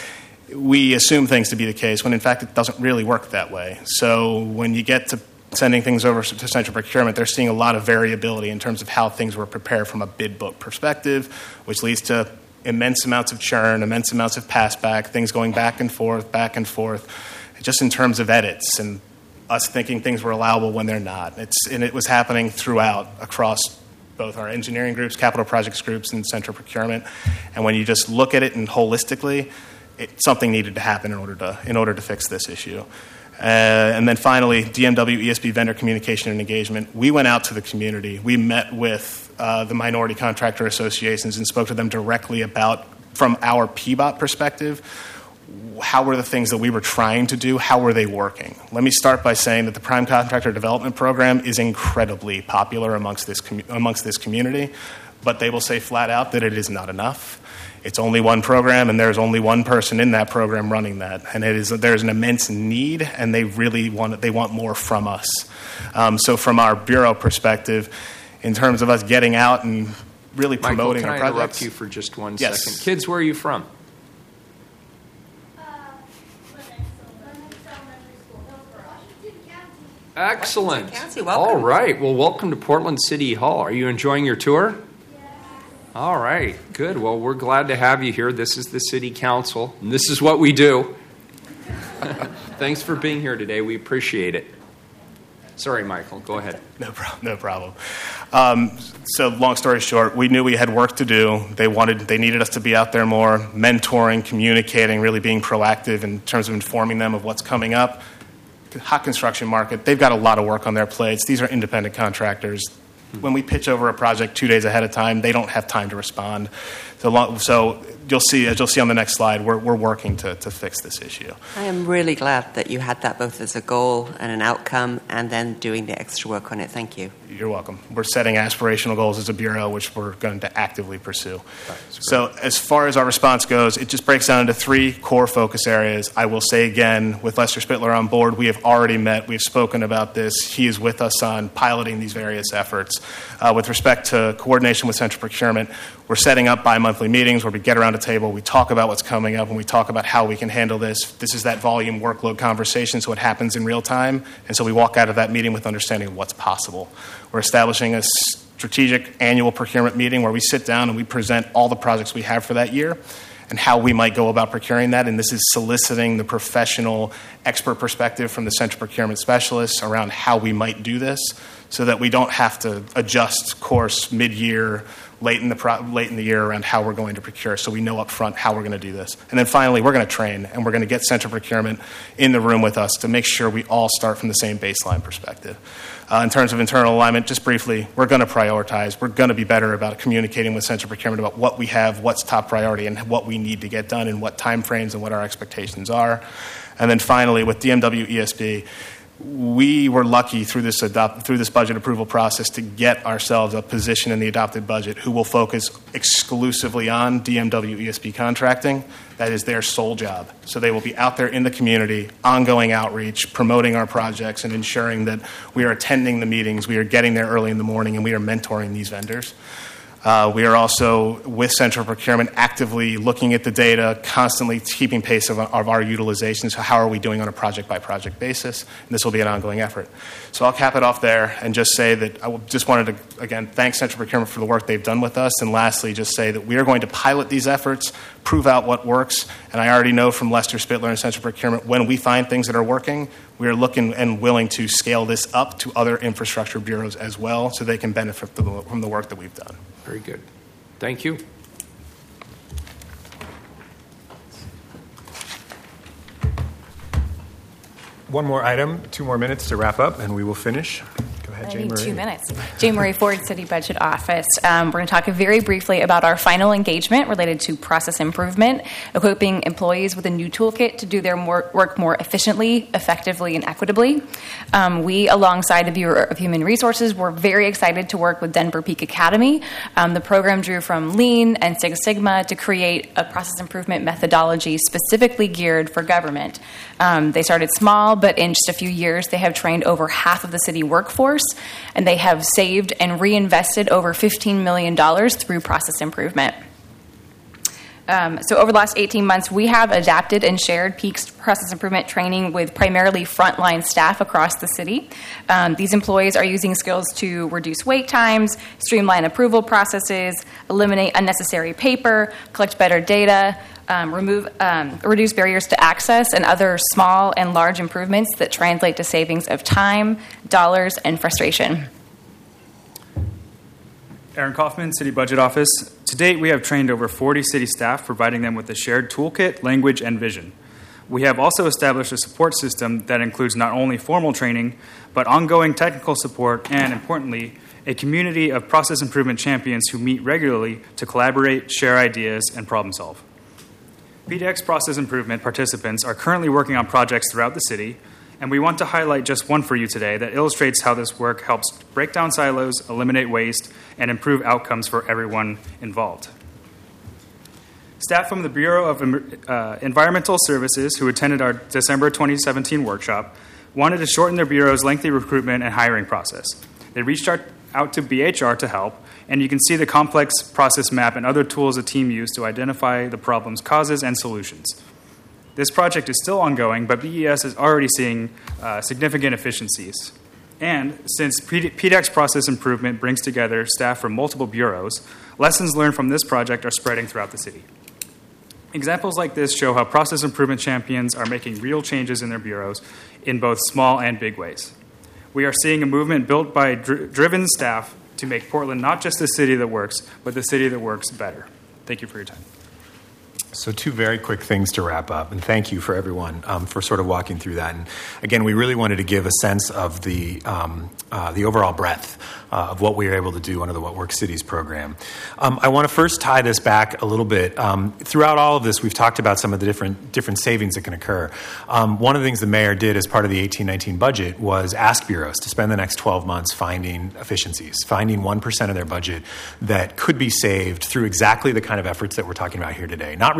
we assume things to be the case when in fact it doesn't really work that way. So when you get to sending things over to Central Procurement, they're seeing a lot of variability in terms of how things were prepared from a bid book perspective, which leads to immense amounts of churn, immense amounts of passback, things going back and forth, back and forth, just in terms of edits and us thinking things were allowable when they're not. It's, and it was happening throughout across both our engineering groups, capital projects groups, and Central Procurement. And when you just look at it and holistically, it, something needed to happen in order to in order to fix this issue. Uh, and then finally, D M W E S B vendor communication and engagement. We went out to the community. We met with uh, the minority contractor associations and spoke to them directly about, from our P B O T perspective, how were the things that we were trying to do, how were they working? Let me start by saying that the Prime Contractor Development Program is incredibly popular amongst this com- amongst this community, but they will say flat out that it is not enough. It's only one program, and there's only one person in that program running that, and it is there's an immense need, and they really want they want more from us. Um, so, from our bureau perspective, in terms of us getting out and really promoting Michael, our can I projects, interrupt you for just one Yes. second? Kids, where are you from? Excellent. Washington County, welcome. All right. Well, welcome to Portland City Hall. Are you enjoying your tour? All right, good. Well, we're glad to have you here. This is the City Council, and this is what we do. Thanks for being here today. We appreciate it. Sorry, Michael. Go ahead. No, pro- no problem. Um, so, long story short, we knew we had work to do. They wanted, they needed us to be out there more, mentoring, communicating, really being proactive in terms of informing them of what's coming up. The hot construction market, they've got a lot of work on their plates. These are independent contractors. When we pitch over a project two days ahead of time, they don't have time to respond. So, long, so you'll see, as you'll see on the next slide, we're, we're working to, to fix this issue. I am really glad that you had that both as a goal and an outcome, and then doing the extra work on it. Thank you. You're welcome. We're setting aspirational goals as a bureau, which we're going to actively pursue. So as far as our response goes, it just breaks down into three core focus areas. I will say again, with Lester Spittler on board, we have already met. We've spoken about this. He is with us on piloting these various efforts. Uh, with respect to coordination with Central Procurement, we're setting up bi-monthly meetings where we get around a table, we talk about what's coming up, and we talk about how we can handle this. This is that volume workload conversation, so it happens in real time. And so we walk out of that meeting with understanding of what's possible. We're establishing a strategic annual procurement meeting where we sit down and we present all the projects we have for that year and how we might go about procuring that. And this is soliciting the professional expert perspective from the central procurement specialists around how we might do this so that we don't have to adjust course mid-year, late in the pro- late in the year around how we're going to procure, so we know up front how we're going to do this. And then finally, we're going to train, and we're going to get central procurement in the room with us to make sure we all start from the same baseline perspective. Uh, in terms of internal alignment, just briefly, we're going to prioritize. We're going to be better about communicating with central procurement about what we have, what's top priority, and what we need to get done, and what time frames and what our expectations are. And then finally, with D M W E S B, we were lucky through this adopt, through this budget approval process to get ourselves a position in the adopted budget who will focus exclusively on D M W E S B contracting. That is their sole job. So they will be out there in the community, ongoing outreach, promoting our projects, and ensuring that we are attending the meetings, we are getting there early in the morning, and we are mentoring these vendors. Uh, we are also, with central procurement, actively looking at the data, constantly keeping pace of, of our utilization. So how are we doing on a project-by-project basis? And this will be an ongoing effort. So I'll cap it off there and just say that I just wanted to, again, thank central procurement for the work they've done with us. And lastly, just say that we are going to pilot these efforts, prove out what works. And I already know from Lester Spittler and central procurement, when we find things that are working, we are looking and willing to scale this up to other infrastructure bureaus as well so they can benefit from the work that we've done. Very good. Thank you. One more item, two more minutes to wrap up, and we will finish. Go ahead, I Jane need Marie. two minutes. Jane Marie Ford, City Budget Office. Um, we're going to talk very briefly about our final engagement related to process improvement, equipping employees with a new toolkit to do their more, work more efficiently, effectively, and equitably. Um, we, alongside the Bureau of Human Resources, were very excited to work with Denver Peak Academy. Um, the program drew from Lean and Six Sigma to create a process improvement methodology specifically geared for government. Um, they started small, but in just a few years, they have trained over half of the city workforce, and they have saved and reinvested over fifteen million dollars through process improvement. Um, so over the last eighteen months, we have adapted and shared Peak's process improvement training with primarily frontline staff across the city. Um, these employees are using skills to reduce wait times, streamline approval processes, eliminate unnecessary paper, collect better data, um, remove, um, reduce barriers to access, and other small and large improvements that translate to savings of time, dollars, and frustration. Aaron Kaufman, City Budget Office. To date, we have trained over forty city staff, providing them with a shared toolkit, language, and vision. We have also established a support system that includes not only formal training, but ongoing technical support and, importantly, a community of process improvement champions who meet regularly to collaborate, share ideas, and problem solve. P D X process improvement participants are currently working on projects throughout the city, and we want to highlight just one for you today that illustrates how this work helps break down silos, eliminate waste, and improve outcomes for everyone involved. Staff from the Bureau of uh, Environmental Services who attended our December twenty seventeen workshop wanted to shorten their Bureau's lengthy recruitment and hiring process. They reached out, out to B H R to help, and you can see the complex process map and other tools the team used to identify the problem's causes and solutions. This project is still ongoing, but B E S is already seeing uh, significant efficiencies. And since P D X process improvement brings together staff from multiple bureaus, lessons learned from this project are spreading throughout the city. Examples like this show how process improvement champions are making real changes in their bureaus in both small and big ways. We are seeing a movement built by dr- driven staff to make Portland not just the city that works, but the city that works better. Thank you for your time. So two very quick things to wrap up, and thank you for everyone um, for sort of walking through that. And again, we really wanted to give a sense of the um, uh, the overall breadth uh, of what we were able to do under the What Works Cities program. Um, I want to first tie this back a little bit. Um, throughout all of this, we've talked about some of the different different savings that can occur. Um, one of the things the mayor did as part of the eighteen nineteen budget was ask bureaus to spend the next twelve months finding efficiencies, finding one percent of their budget that could be saved through exactly the kind of efforts that we're talking about here today. Not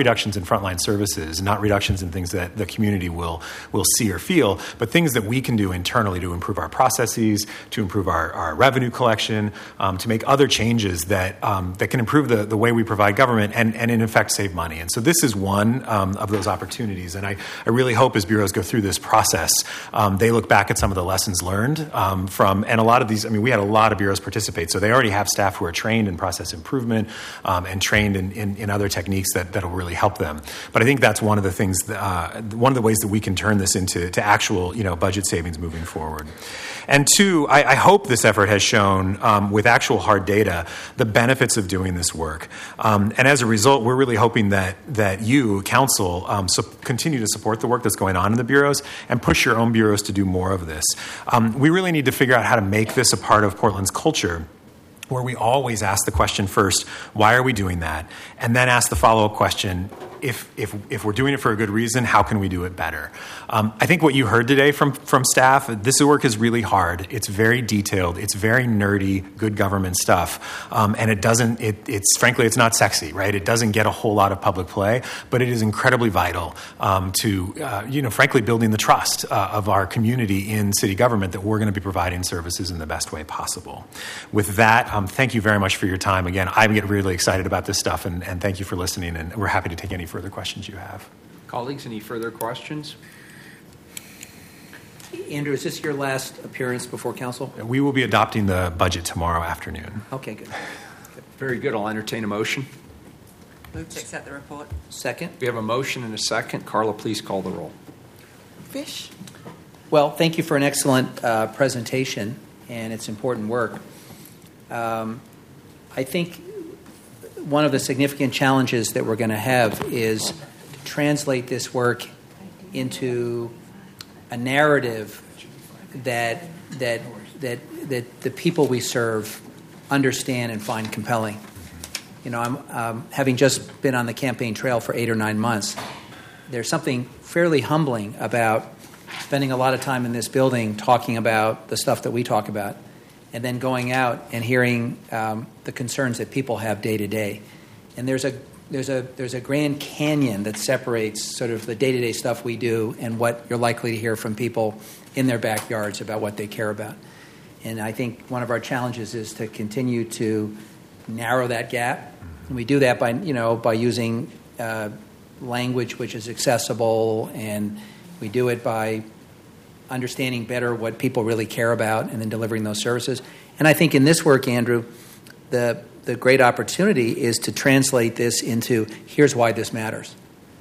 reductions in frontline services, not reductions in things that the community will will see or feel, but things that we can do internally to improve our processes, to improve our, our revenue collection, um, to make other changes that um, that can improve the, the way we provide government and, and in effect save money. And so this is one um, of those opportunities. And I, I really hope as bureaus go through this process, um, they look back at some of the lessons learned um, from, and a lot of these, I mean, we had a lot of bureaus participate, so they already have staff who are trained in process improvement um, and trained in, in, in other techniques that that'll really help them. But I think that's one of the things, that, uh, one of the ways that we can turn this into to actual, you know, budget savings moving forward. And two, I, I hope this effort has shown, um, with actual hard data, the benefits of doing this work. Um, and as a result, we're really hoping that that you, council, um, so continue to support the work that's going on in the bureaus and push your own bureaus to do more of this. Um, we really need to figure out how to make this a part of Portland's culture, where we always ask the question first, why are we doing that? And then ask the follow-up question, if if if we're doing it for a good reason, how can we do it better? Um, I think what you heard today from from staff, this work is really hard. It's very detailed. It's very nerdy, good government stuff, um, and it doesn't. It, it's frankly, it's not sexy, right? It doesn't get a whole lot of public play, but it is incredibly vital um, to uh, you know, frankly, building the trust uh, of our community in city government that we're going to be providing services in the best way possible. With that, um, thank you very much for your time. Again, I get really excited about this stuff, and, and thank you for listening. And we're happy to take any further questions you have. Colleagues, any further questions? Andrew, is this your last appearance before council? We will be adopting the budget tomorrow afternoon. Okay, good. Very good. I'll entertain a motion. Move to accept the report. Second. We have a motion and a second. Carla, please call the roll. Fish. Well, thank you for an excellent uh, presentation, and it's important work. Um, I think one of the significant challenges that we're going to have is to translate this work into a narrative that that that that the people we serve understand and find compelling. You know, I'm um, having just been on the campaign trail for eight or nine months. There's something fairly humbling about spending a lot of time in this building talking about the stuff that we talk about, and then going out and hearing um, the concerns that people have day to day. And there's a there's a there's a grand canyon that separates sort of the day to day stuff we do and what you're likely to hear from people in their backyards about what they care about. And I think one of our challenges is to continue to narrow that gap. And we do that by you know by using uh, language which is accessible, and we do it by understanding better what people really care about and then delivering those services. And I think in this work, Andrew, the the great opportunity is to translate this into here's why this matters.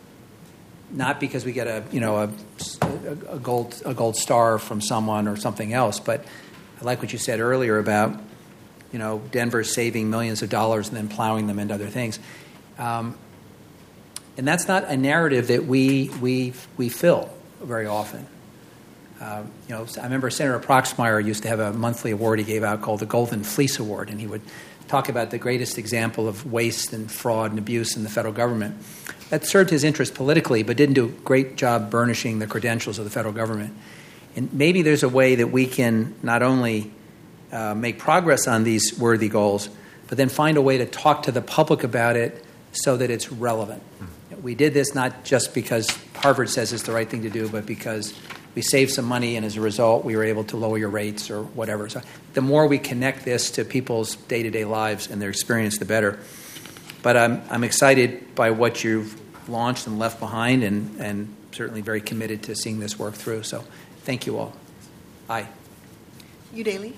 Not because we get a you know a, a gold a gold star from someone or something else, but I like what you said earlier about you know Denver saving millions of dollars and then plowing them into other things. Um, and that's not a narrative that we we we fill very often. Uh, you know, I remember Senator Proxmire used to have a monthly award he gave out called the Golden Fleece Award, and he would talk about the greatest example of waste and fraud and abuse in the federal government. That served his interest politically, but didn't do a great job burnishing the credentials of the federal government. And maybe there's a way that we can not only uh, make progress on these worthy goals, but then find a way to talk to the public about it so that it's relevant. Mm-hmm. We did this not just because Harvard says it's the right thing to do, but because we saved some money, and as a result, we were able to lower your rates or whatever. So the more we connect this to people's day-to-day lives and their experience, the better. But I'm I'm excited by what you've launched and left behind, and, and certainly very committed to seeing this work through. So thank you all. Aye. You, Daly.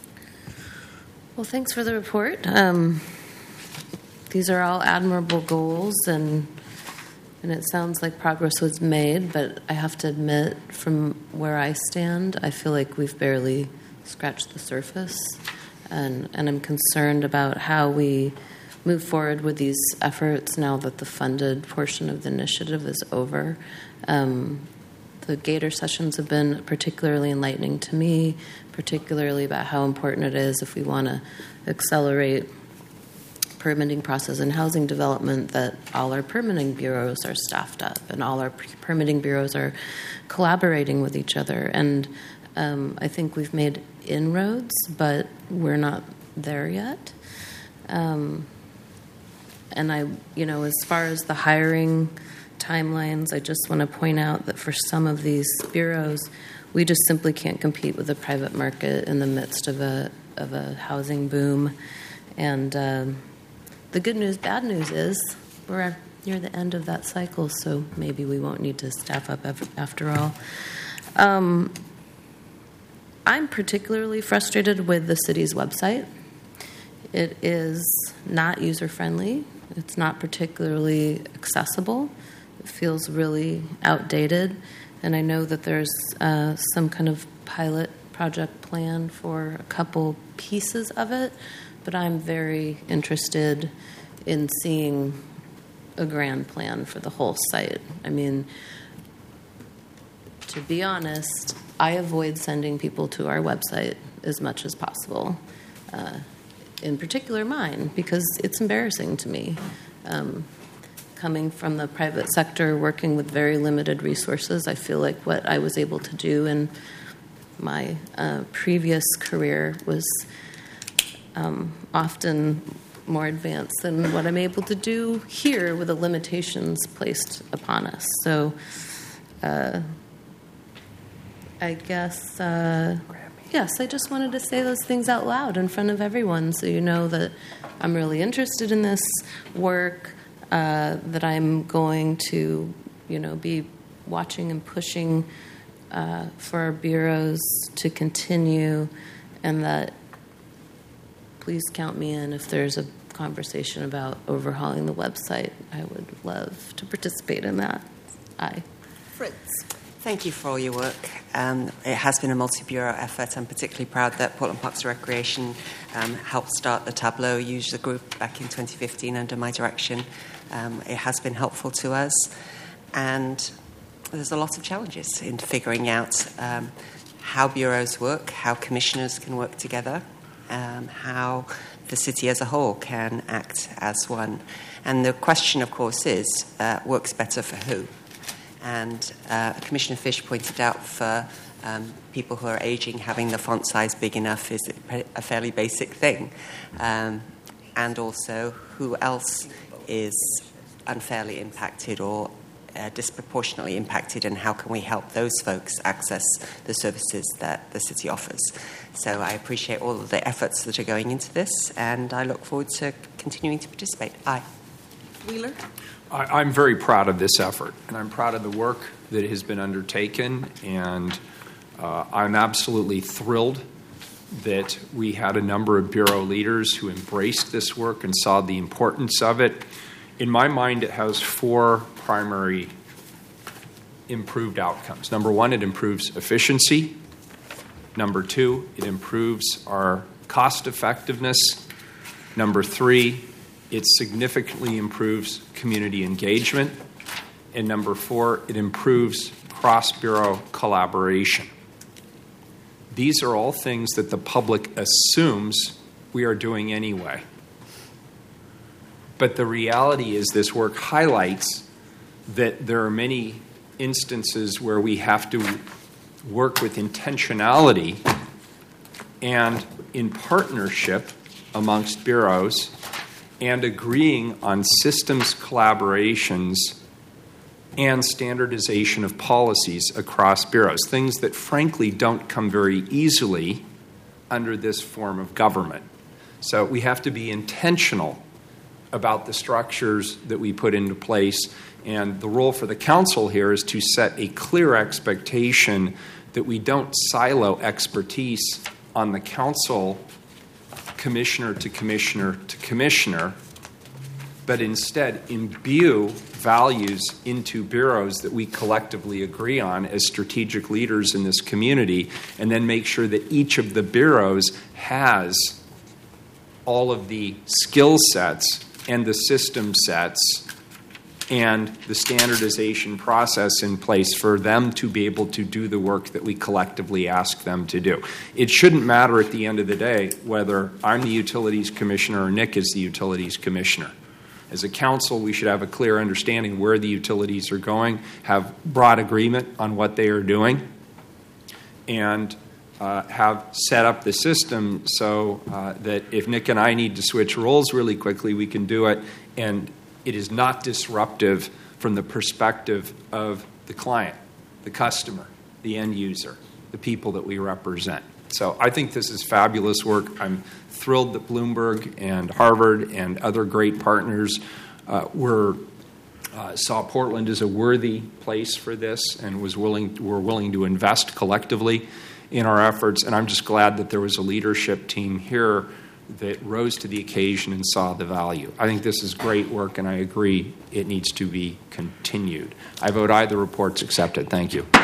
Well, thanks for the report. Um, these are all admirable goals, and And it sounds like progress was made, but I have to admit, from where I stand, I feel like we've barely scratched the surface. And, and I'm concerned about how we move forward with these efforts now that the funded portion of the initiative is over. Um, the Gator sessions have been particularly enlightening to me, particularly about how important it is if we want to accelerate permitting process and housing development, that all our permitting bureaus are staffed up and all our permitting bureaus are collaborating with each other. And um, I think we've made inroads, but we're not there yet. Um, and I, you know, as far as the hiring timelines, I just want to point out that for some of these bureaus, we just simply can't compete with the private market in the midst of a of a housing boom. And um, the good news, bad news is we're near the end of that cycle, so maybe we won't need to staff up after all. Um, I'm particularly frustrated with the city's website. It is not user-friendly. It's not particularly accessible. It feels really outdated. And I know that there's uh, some kind of pilot project plan for a couple pieces of it, but I'm very interested in seeing a grand plan for the whole site. I mean, to be honest, I avoid sending people to our website as much as possible, uh, in particular mine, because it's embarrassing to me. Um, coming from the private sector, working with very limited resources, I feel like what I was able to do in my uh, previous career was um, often more advanced than what I'm able to do here with the limitations placed upon us. So uh, I guess, uh, yes, I just wanted to say those things out loud in front of everyone so you know that I'm really interested in this work, uh, that I'm going to, you know, be watching and pushing uh, for our bureaus to continue, and that please count me in if there's a conversation about overhauling the website. I would love to participate in that. Aye. Fritz. Thank you for all your work. Um, it has been a multi-bureau effort. I'm particularly proud that Portland Parks and Recreation um, helped start the Tableau user group back in twenty fifteen under my direction. Um, it has been helpful to us. And there's a lot of challenges in figuring out um, how bureaus work, how commissioners can work together, um, how the city as a whole can act as one. And the question, of course, is, uh, works better for who? And uh, Commissioner Fish pointed out for um, people who are aging, having the font size big enough is a fairly basic thing. Um, and also, who else is unfairly impacted or uh, disproportionately impacted, and how can we help those folks access the services that the city offers? So I appreciate all of the efforts that are going into this, and I look forward to continuing to participate. Aye. Wheeler? I, I'm very proud of this effort, and I'm proud of the work that has been undertaken, and uh, I'm absolutely thrilled that we had a number of bureau leaders who embraced this work and saw the importance of it. In my mind, it has four primary improved outcomes. Number one, it improves efficiency. Number two, it improves our cost effectiveness. Number three, it significantly improves community engagement. And number four, it improves cross-bureau collaboration. These are all things that the public assumes we are doing anyway. But the reality is this work highlights that there are many instances where we have to work with intentionality and in partnership amongst bureaus and agreeing on systems collaborations and standardization of policies across bureaus, things that frankly don't come very easily under this form of government. So we have to be intentional about the structures that we put into place, and the role for the council here is to set a clear expectation that we don't silo expertise on the council, commissioner to commissioner to commissioner, but instead imbue values into bureaus that we collectively agree on as strategic leaders in this community, and then make sure that each of the bureaus has all of the skill sets and the system sets and the standardization process in place for them to be able to do the work that we collectively ask them to do. It shouldn't matter at the end of the day whether I'm the utilities commissioner or Nick is the utilities commissioner. As a council, we should have a clear understanding where the utilities are going, have broad agreement on what they are doing, and uh, have set up the system so uh, that if Nick and I need to switch roles really quickly, we can do it, and it is not disruptive from the perspective of the client, the customer, the end user, the people that we represent. So I think this is fabulous work. I'm thrilled that Bloomberg and Harvard and other great partners uh, were uh, saw Portland as a worthy place for this and was willing were willing to invest collectively in our efforts. And I'm just glad that there was a leadership team here that rose to the occasion and saw the value. I think this is great work, and I agree it needs to be continued. I vote aye. The report's accepted. Thank you.